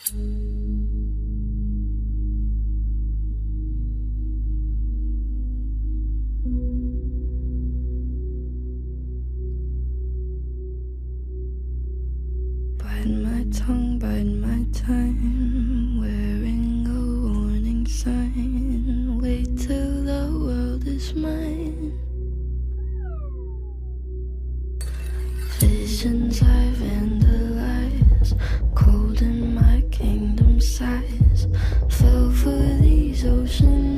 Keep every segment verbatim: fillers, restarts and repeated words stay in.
Bite my tongue, bite my time, wearing a warning sign. Wait till the world is mine. Visions I vandalize, cold in my kingdom size. Fell for these ocean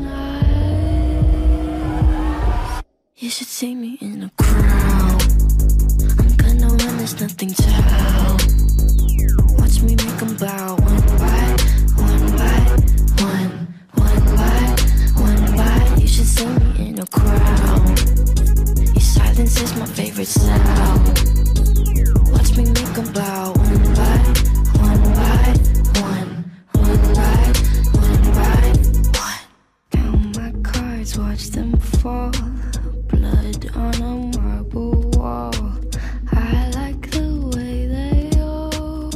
eyes. You should see me in a crowd. I'm gonna run, there's nothing to help. Watch me make them bow, one by one by one, one by one by. You should see me in a crowd. Your silence is my favorite sound. Watch me make them bow, one by one by one, one by one by one. Count my cards, watch them fall. Blood on a marble wall. I like the way they all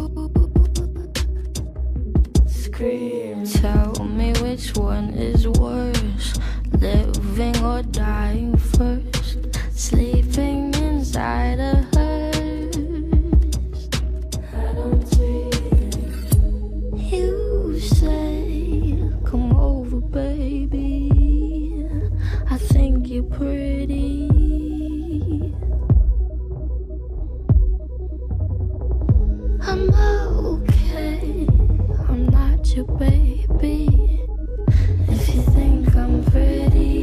scream. Tell me which one is worse, living or dying first. Sleeping inside a hearse. I don't dream. You say, come over, baby. I think you're pretty. I'm okay, I'm not your baby. If you think I'm pretty,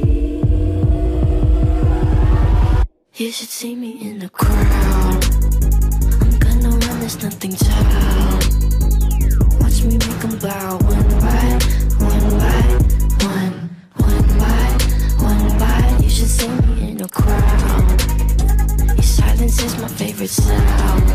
you should see me in the crowd. I'm gonna run, there's nothing to help. Watch me make them bow, one by one by one, one by one by. You should see me in a crowd. Your silence is my favorite sound.